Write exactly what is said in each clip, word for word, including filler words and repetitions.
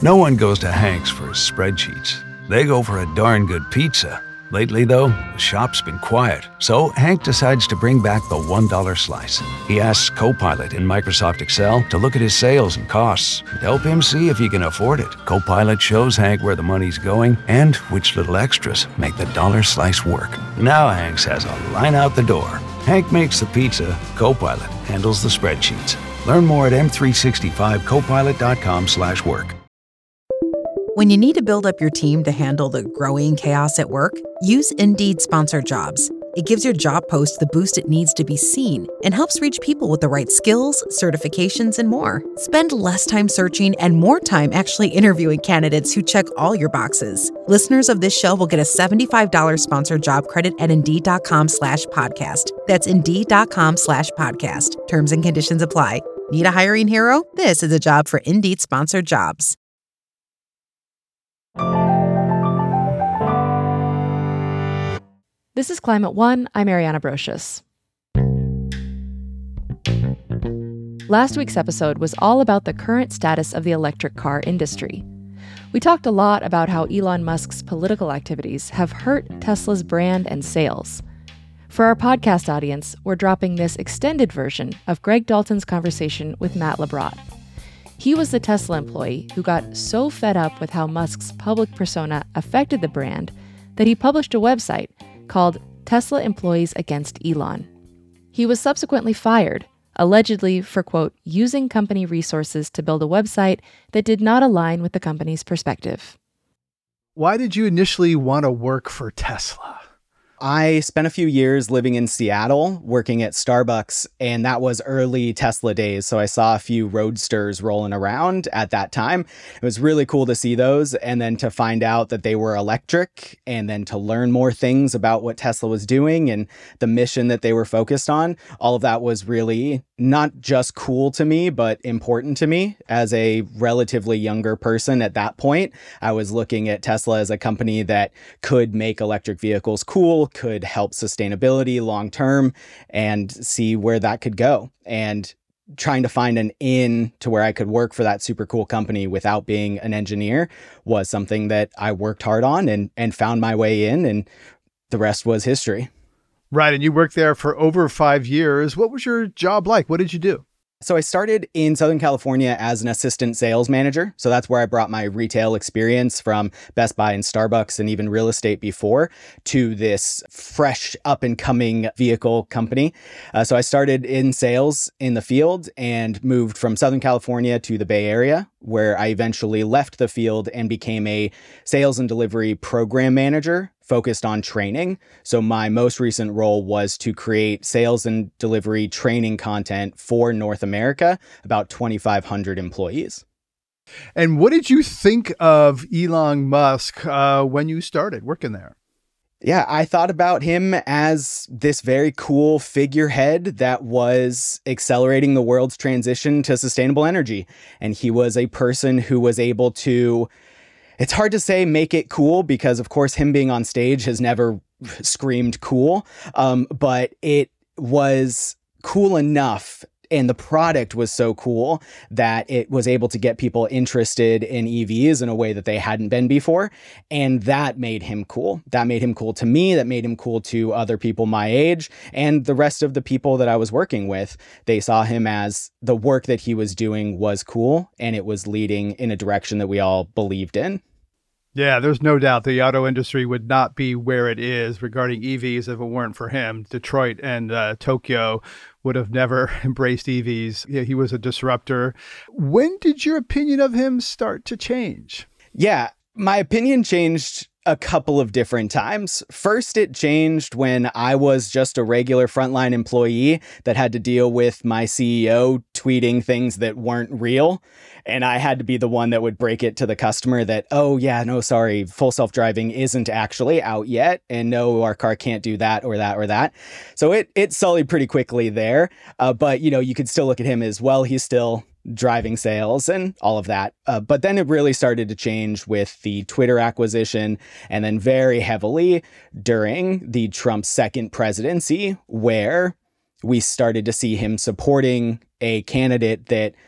No one goes to Hank's for his spreadsheets. They go for a darn good pizza. Lately, though, the shop's been quiet, so Hank decides to bring back the one dollar slice. He asks Copilot in Microsoft Excel to look at his sales and costs and help him see if he can afford it. Copilot shows Hank where the money's going and which little extras make the dollar slice work. Now Hank has a line out the door. Hank makes the pizza, Copilot handles the spreadsheets. Learn more at m three sixty-five copilot dot com slash work. When you need to build up your team to handle the growing chaos at work, use Indeed Sponsored Jobs. It gives your job post the boost it needs to be seen and helps reach people with the right skills, certifications, and more. Spend less time searching and more time actually interviewing candidates who check all your boxes. Listeners of this show will get a seventy-five dollars sponsored job credit at Indeed.com slash podcast. That's Indeed.com slash podcast. Terms and conditions apply. Need a hiring hero? This is a job for Indeed Sponsored Jobs. This is Climate One. I'm Ariana Brocious. Last week's episode was all about the current status of the electric car industry. We talked a lot about how Elon Musk's political activities have hurt Tesla's brand and sales. For our podcast audience, we're dropping this extended version of Greg Dalton's conversation with Matt Labrotte. He was the Tesla employee who got so fed up with how Musk's public persona affected the brand that he published a website called Tesla Employees Against Elon. He was subsequently fired, allegedly for, quote, using company resources to build a website that did not align with the company's perspective. Why did you initially want to work for Tesla? I spent a few years living in Seattle, working at Starbucks, and that was early Tesla days. So I saw a few Roadsters rolling around at that time. It was really cool to see those, and then to find out that they were electric, and then to learn more things about what Tesla was doing and the mission that they were focused on. All of that was really not just cool to me, but important to me as a relatively younger person at that point. I was looking at Tesla as a company that could make electric vehicles cool, could help sustainability long term, and see where that could go. And trying to find an in to where I could work for that super cool company without being an engineer was something that I worked hard on and, and found my way in, and the rest was history. Right. And you worked there for over five years. What was your job like? What did you do? So I started in Southern California as an assistant sales manager. So that's where I brought my retail experience from Best Buy and Starbucks and even real estate before to this fresh up and coming vehicle company. Uh, so I started in sales in the field and moved from Southern California to the Bay Area, where I eventually left the field and became a sales and delivery program manager focused on training. So my most recent role was to create sales and delivery training content for North America, about twenty-five hundred employees. And what did you think of Elon Musk uh, when you started working there? Yeah, I thought about him as this very cool figurehead that was accelerating the world's transition to sustainable energy. And he was a person who was able to, it's hard to say make it cool, because of course him being on stage has never screamed cool, um, but it was cool enough, and the product was so cool that it was able to get people interested in E Vs in a way that they hadn't been before. And that made him cool. That made him cool to me. That made him cool to other people my age and the rest of the people that I was working with. They saw him as the work that he was doing was cool, and it was leading in a direction that we all believed in. Yeah, there's no doubt the auto industry would not be where it is regarding E Vs if it weren't for him. Detroit and uh, Tokyo would have never embraced E Vs. Yeah, he was a disruptor. When did your opinion of him start to change? Yeah, my opinion changed a couple of different times. First, it changed when I was just a regular frontline employee that had to deal with my C E O tweeting things that weren't real. And I had to be the one that would break it to the customer that, oh yeah, no, sorry, full self-driving isn't actually out yet. And no, our car can't do that or that or that. So it it sullied pretty quickly there. Uh, but, you know, you could still look at him as, well, he's still driving sales and all of that. Uh, but then it really started to change with the Twitter acquisition, and then very heavily during the Trump second presidency, where we started to see him supporting a candidate that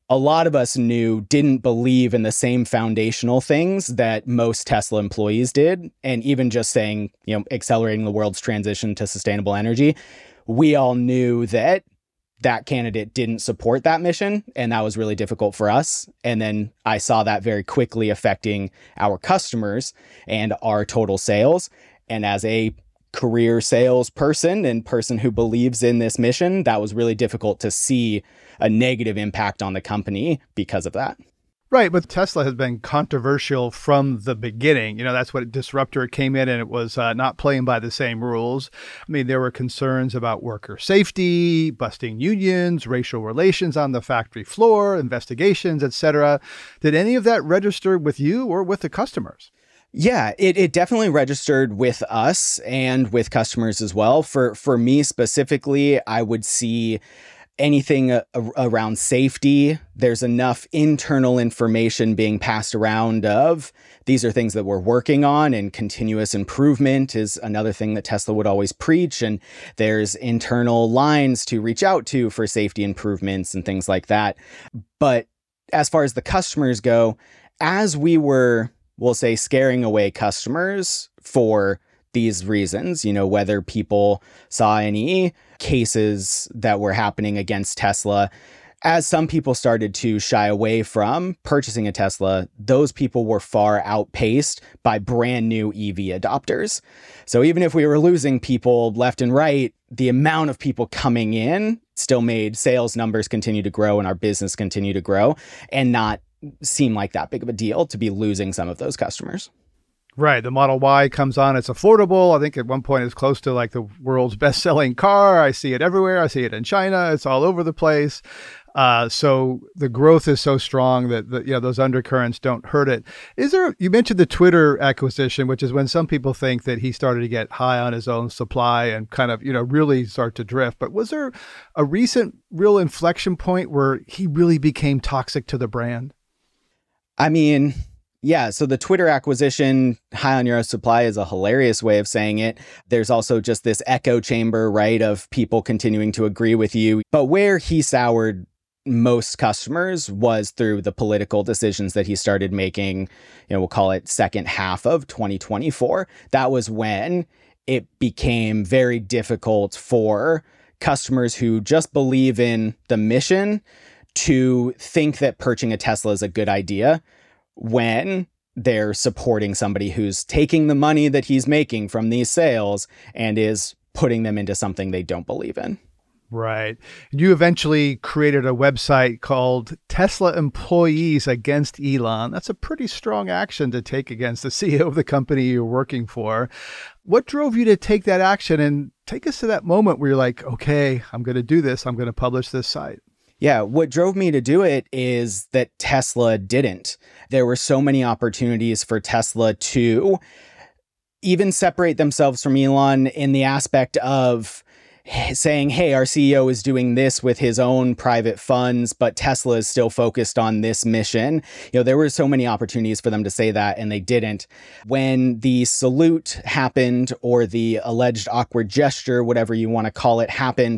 a lot of us knew didn't believe in the same foundational things that most Tesla employees did. And even just saying, you know, accelerating the world's transition to sustainable energy, we all knew that that candidate didn't support that mission. And that was really difficult for us. And then I saw that very quickly affecting our customers and our total sales. And as a career salesperson and person who believes in this mission, that was really difficult to see a negative impact on the company because of that. Right, but Tesla has been controversial from the beginning. You know, that's what Disruptor came in and it was uh, not playing by the same rules. I mean, there were concerns about worker safety, busting unions, racial relations on the factory floor, investigations, et cetera. Did any of that register with you or with the customers? Yeah, it, it definitely registered with us and with customers as well. For for me specifically, I would see anything a, a, around safety. There's enough internal information being passed around of these are things that we're working on, and continuous improvement is another thing that Tesla would always preach. And there's internal lines to reach out to for safety improvements and things like that. But as far as the customers go, as we were, we'll say, scaring away customers for these reasons, you know, whether people saw any cases that were happening against Tesla, as some people started to shy away from purchasing a Tesla, those people were far outpaced by brand new E V adopters. So even if we were losing people left and right, the amount of people coming in still made sales numbers continue to grow and our business continue to grow, and not seem like that big of a deal to be losing some of those customers. Right. The Model Y comes on. It's affordable. I think at one point it's close to like the world's best-selling car. I see it everywhere. I see it in China. It's all over the place. Uh, so the growth is so strong that the, you know, those undercurrents don't hurt it. Is there, you mentioned the Twitter acquisition, which is when some people think that he started to get high on his own supply and kind of, you know, really start to drift. But was there a recent real inflection point where he really became toxic to the brand? I mean, yeah, so the Twitter acquisition, high on your own supply, is a hilarious way of saying it. There's also just this echo chamber, right, of people continuing to agree with you. But where he soured most customers was through the political decisions that he started making, you know, we'll call it second half of twenty twenty-four. That was when it became very difficult for customers who just believe in the mission to think that purchasing a Tesla is a good idea when they're supporting somebody who's taking the money that he's making from these sales and is putting them into something they don't believe in. Right. You eventually created a website called Tesla Employees Against Elon. That's a pretty strong action to take against the C E O of the company you're working for. What drove you to take that action, and take us to that moment where you're like, okay, I'm going to do this. I'm going to publish this site? Yeah, what drove me to do it is that Tesla didn't. There were so many opportunities for Tesla to even separate themselves from Elon in the aspect of saying, hey, our C E O is doing this with his own private funds, but Tesla is still focused on this mission. You know, there were so many opportunities for them to say that, and they didn't. When the salute happened, or the alleged awkward gesture, whatever you want to call it, happened,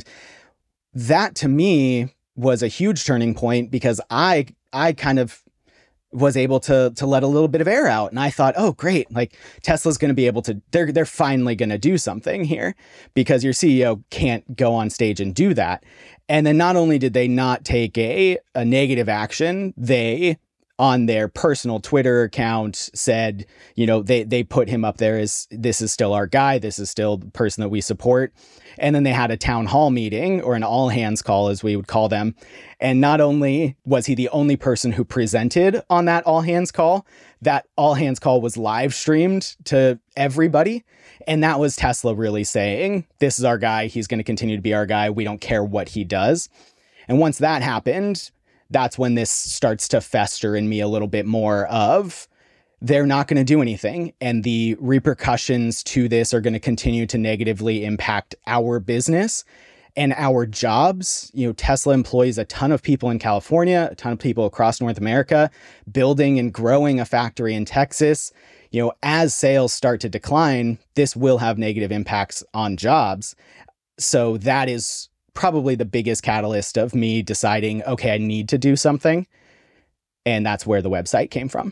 that to me was a huge turning point, because I I kind of was able to to let a little bit of air out. And I thought, oh, great, like Tesla's going to be able to, they're they're finally going to do something here, because your C E O can't go on stage and do that. And then not only did they not take a, a negative action, they, on their personal Twitter account, said, you know, they they put him up there as, this is still our guy, this is still the person that we support. And then they had a town hall meeting, or an all hands call, as we would call them. And not only was he the only person who presented on that all hands call, that all hands call was live streamed to everybody. And that was Tesla really saying, this is our guy, he's going to continue to be our guy, we don't care what he does. And once that happened, that's when this starts to fester in me a little bit more of, they're not going to do anything, and the repercussions to this are going to continue to negatively impact our business and our jobs. You know, Tesla employs a ton of people in California, a ton of people across North America, building and growing a factory in Texas. You know, as sales start to decline, this will have negative impacts on jobs. So that is probably the biggest catalyst of me deciding, okay, I need to do something. And that's where the website came from.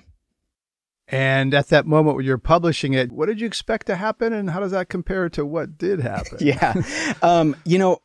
And at that moment when you're publishing it, what did you expect to happen? And how does that compare to what did happen? yeah. Um, you know,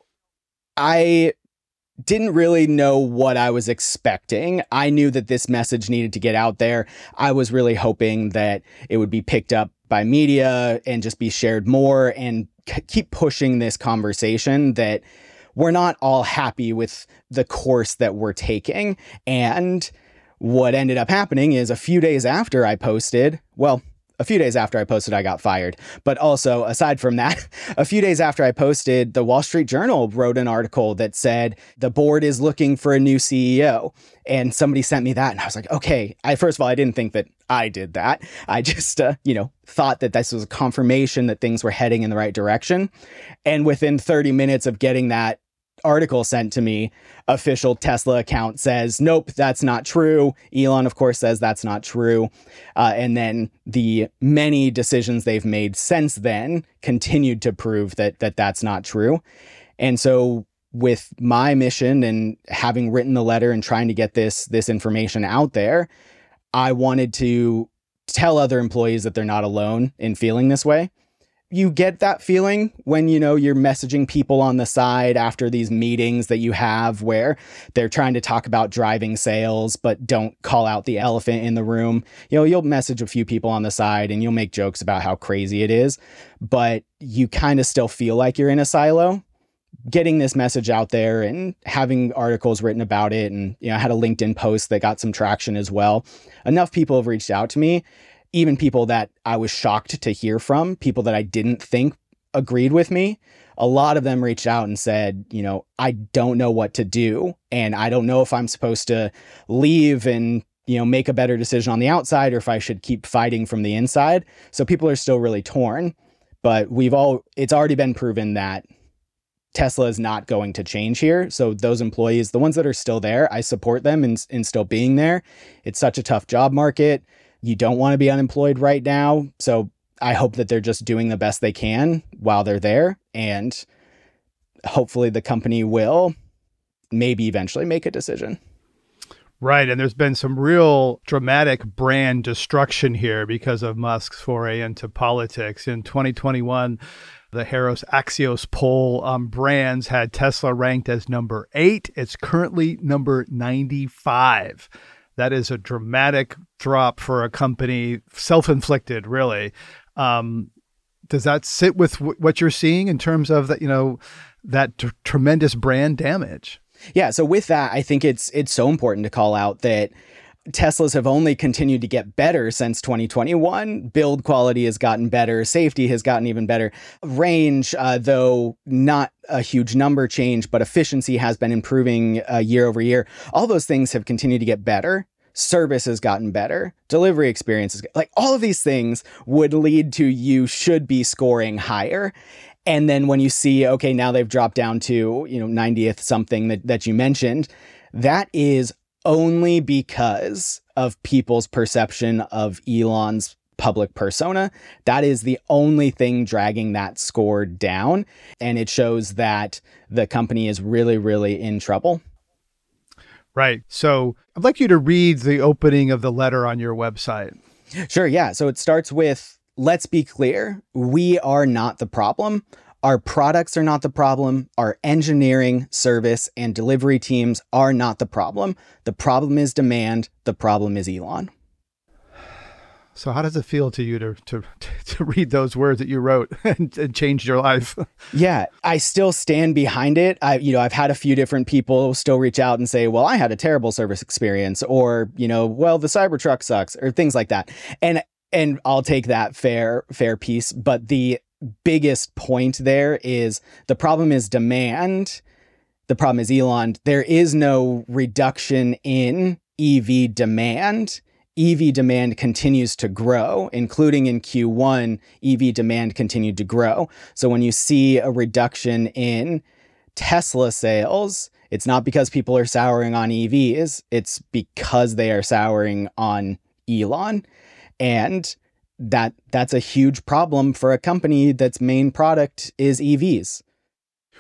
I didn't really know what I was expecting. I knew that this message needed to get out there. I was really hoping that it would be picked up by media and just be shared more and c- keep pushing this conversation that we're not all happy with the course that we're taking. And what ended up happening is a few days after I posted, well, a few days after I posted, I got fired. But also, aside from that, a few days after I posted, the Wall Street Journal wrote an article that said the board is looking for a new C E O. And somebody sent me that. And I was like, okay, I, first of all, I didn't think that I did that. I just, uh, you know, thought that this was a confirmation that things were heading in the right direction. And within thirty minutes of getting that article sent to me, official Tesla account says, nope, that's not true. Elon, of course, says that's not true. Uh, and then the many decisions they've made since then continued to prove that that that's not true. And so with my mission and having written the letter and trying to get this this information out there, I wanted to tell other employees that they're not alone in feeling this way. You get that feeling when, you know, you're messaging people on the side after these meetings that you have where they're trying to talk about driving sales, but don't call out the elephant in the room. You know, you'll message a few people on the side and you'll make jokes about how crazy it is, but you kind of still feel like you're in a silo. Getting this message out there and having articles written about it. And, you know, I had a LinkedIn post that got some traction as well. Enough people have reached out to me. Even people that I was shocked to hear from, people that I didn't think agreed with me. A lot of them reached out and said, you know, I don't know what to do. And I don't know if I'm supposed to leave and, you know, make a better decision on the outside or if I should keep fighting from the inside. So people are still really torn. But we've all, it's already been proven that Tesla is not going to change here. So those employees, the ones that are still there, I support them in, in still being there. It's such a tough job market. You don't want to be unemployed right now. So I hope that they're just doing the best they can while they're there. And hopefully the company will maybe eventually make a decision. Right. And there's been some real dramatic brand destruction here because of Musk's foray into politics. In twenty twenty-one, the Harris Axios poll on brands had Tesla ranked as number eight. It's currently number ninety-five. That is a dramatic drop for a company, self-inflicted, really. Um, does that sit with w- what you're seeing in terms of that, you know, that t- tremendous brand damage? Yeah. So with that, I think it's it's so important to call out that Teslas have only continued to get better since twenty twenty-one. Build quality has gotten better. Safety has gotten even better. Range, uh, though not a huge number change, but efficiency has been improving uh, year over year. All those things have continued to get better. Service has gotten better. Delivery experiences, like all of these things would lead to you should be scoring higher. And then when you see, okay, now they've dropped down to, you know, ninetieth something that, that you mentioned, that is only because of people's perception of Elon's public persona. That is the only thing dragging that score down. And it shows that the company is really, really in trouble. Right. So I'd like you to read the opening of the letter on your website. Sure. Yeah. So it starts with, let's be clear. We are not the problem. Our products are not the problem. Our engineering, service, and delivery teams are not the problem. The problem is demand. The problem is Elon. So how does it feel to you to to, to read those words that you wrote and, and changed your life? Yeah, I still stand behind it. I, you know, I've had a few different people still reach out and say, well, I had a terrible service experience, or, you know, well, the Cybertruck sucks, or things like that. And and I'll take that fair, fair piece. But the biggest point there is the problem is demand. The problem is Elon. There is no reduction in E V demand. E V demand continues to grow, including in Q one, E V demand continued to grow. So when you see a reduction in Tesla sales, it's not because people are souring on E Vs, it's because they are souring on Elon. And that that's a huge problem for a company that's main product is E Vs.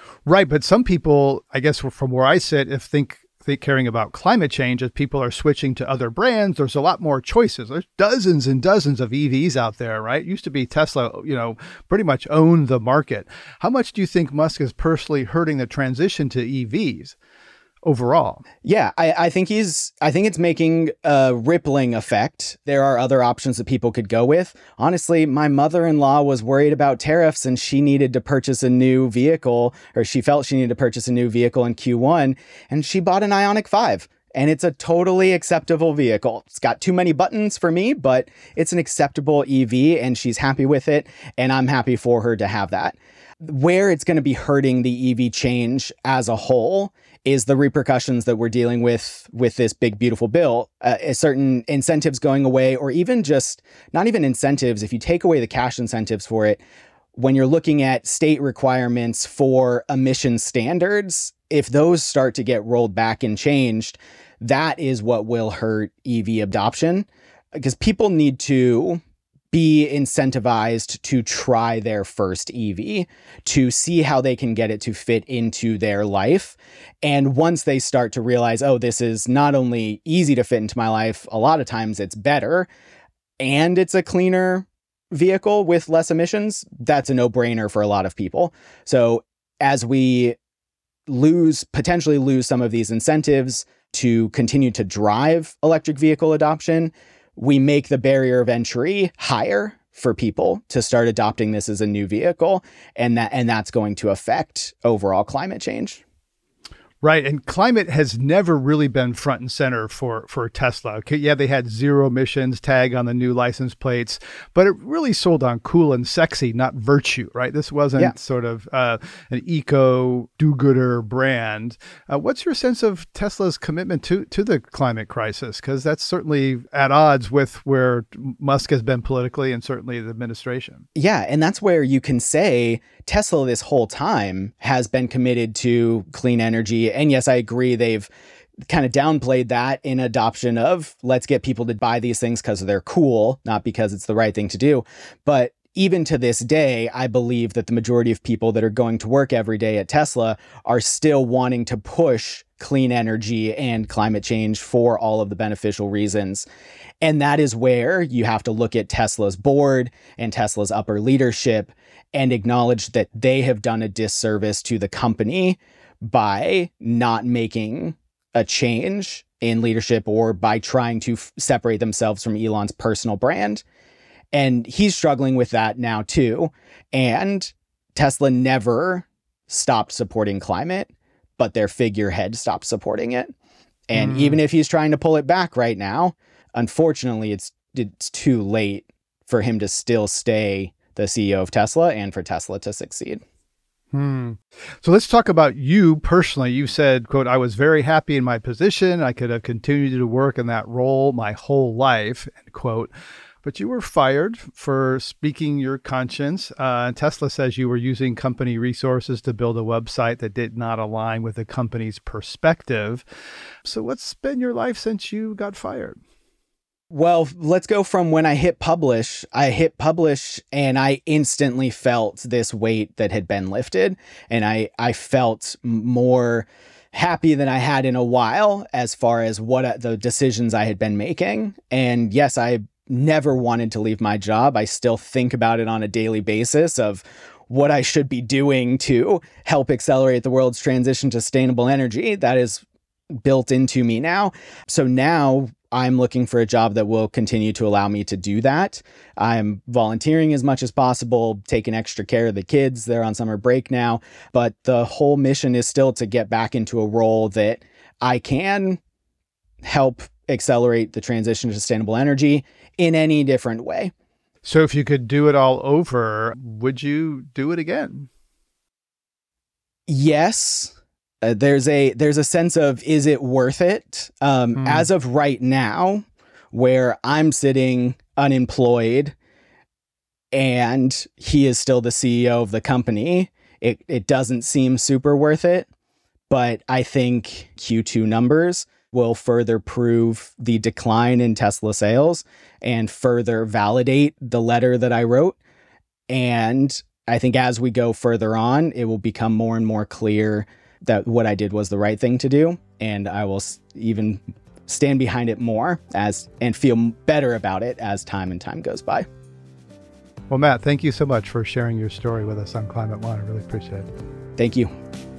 Right, but some people, I guess from where I sit, if think think caring about climate change, as people are switching to other brands, there's a lot more choices. There's dozens and dozens of E Vs out there, right? It used to be Tesla, you know, pretty much owned the market. How much do you think Musk is personally hurting the transition to E Vs overall? Yeah, I, I think he's, I think it's making a rippling effect. There are other options that people could go with. Honestly, my mother-in-law was worried about tariffs and she needed to purchase a new vehicle, or she felt she needed to purchase a new vehicle in Q one, and she bought an Ioniq five. And it's a totally acceptable vehicle. It's got too many buttons for me, but it's an acceptable E V and she's happy with it. And I'm happy for her to have that. Where it's going to be hurting the E V change as a whole is the repercussions that we're dealing with with this big, beautiful bill. Uh, certain incentives going away, or even just not even incentives. If you take away the cash incentives for it, when you're looking at state requirements for emission standards, if those start to get rolled back and changed, that is what will hurt E V adoption, because people need to be incentivized to try their first E V, to see how they can get it to fit into their life. And once they start to realize, oh, this is not only easy to fit into my life, a lot of times it's better, and it's a cleaner vehicle with less emissions, that's a no-brainer for a lot of people. So as we lose, potentially lose some of these incentives to continue to drive electric vehicle adoption, we make the barrier of entry higher for people to start adopting this as a new vehicle, and that and that's going to affect overall climate change. Right. And climate has never really been front and center for, for Tesla. Okay, yeah, they had zero emissions tag on the new license plates, but it really sold on cool and sexy, not virtue, right? This wasn't yeah. sort of uh, an eco do-gooder brand. Uh, what's your sense of Tesla's commitment to, to the climate crisis? Because that's certainly at odds with where Musk has been politically and certainly the administration. Yeah. And that's where you can say Tesla this whole time has been committed to clean energy. And yes, I agree, they've kind of downplayed that in adoption of let's get people to buy these things because they're cool, not because it's the right thing to do. But even to this day, I believe that the majority of people that are going to work every day at Tesla are still wanting to push clean energy and climate change for all of the beneficial reasons. And that is where you have to look at Tesla's board and Tesla's upper leadership and acknowledge that they have done a disservice to the company by not making a change in leadership or by trying to f- separate themselves from Elon's personal brand. And he's struggling with that now too. And Tesla never stopped supporting climate, but their figurehead stopped supporting it. And mm. even if he's trying to pull it back right now, unfortunately, it's it's too late for him to still stay the C E O of Tesla and for Tesla to succeed. Hmm. So let's talk about you personally. You said, quote, "I was very happy in my position. I could have continued to work in that role my whole life," end quote. But you were fired for speaking your conscience. Uh, Tesla says you were using company resources to build a website that did not align with the company's perspective. So what's been your life since you got fired? Well, let's go from when I hit publish. I hit publish and I instantly felt this weight that had been lifted. And I, I felt more happy than I had in a while as far as what I, the decisions I had been making. And yes, I never wanted to leave my job. I still think about it on a daily basis of what I should be doing to help accelerate the world's transition to sustainable energy. That is built into me now. So now I'm looking for a job that will continue to allow me to do that. I'm volunteering as much as possible, taking extra care of the kids. They're on summer break now, but the whole mission is still to get back into a role that I can help accelerate the transition to sustainable energy in any different way. So if you could do it all over, would you do it again? Yes. Uh, there's a there's a sense of, is it worth it? Um, mm. As of right now, where I'm sitting unemployed and he is still the C E O of the company, it, it doesn't seem super worth it. But I think Q two numbers will further prove the decline in Tesla sales and further validate the letter that I wrote. And I think as we go further on, it will become more and more clear that what I did was the right thing to do. And I will even stand behind it more as and feel better about it as time and time goes by. Well, Matt, thank you so much for sharing your story with us on Climate One. I really appreciate it. Thank you.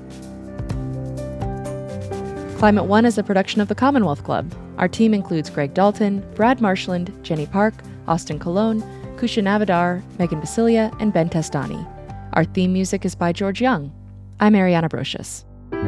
Climate One is a production of the Commonwealth Club. Our team includes Greg Dalton, Brad Marshland, Jenny Park, Austin Colon, Kusha Navadar, Megan Basilia, and Ben Testani. Our theme music is by George Young. I'm Ariana Brocious.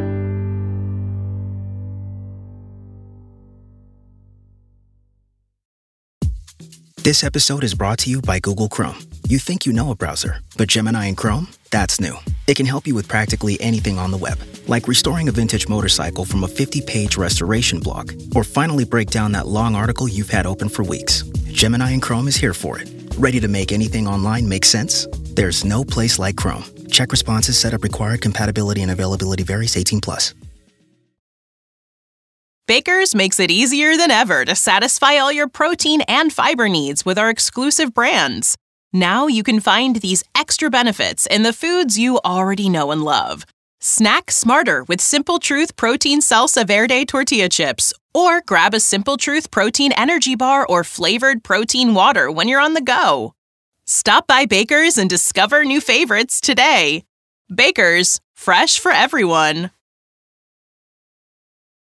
This episode is brought to you by Google Chrome. You think you know a browser, but Gemini and Chrome? That's new. It can help you with practically anything on the web, like restoring a vintage motorcycle from a fifty-page restoration blog, or finally break down that long article you've had open for weeks. Gemini and Chrome is here for it. Ready to make anything online make sense? There's no place like Chrome. Check responses, setup required, compatibility and availability varies, eighteen plus. Baker's makes it easier than ever to satisfy all your protein and fiber needs with our exclusive brands. Now you can find these extra benefits in the foods you already know and love. Snack smarter with Simple Truth Protein Salsa Verde tortilla chips, or grab a Simple Truth Protein Energy Bar or flavored protein water when you're on the go. Stop by Baker's and discover new favorites today. Baker's, fresh for everyone.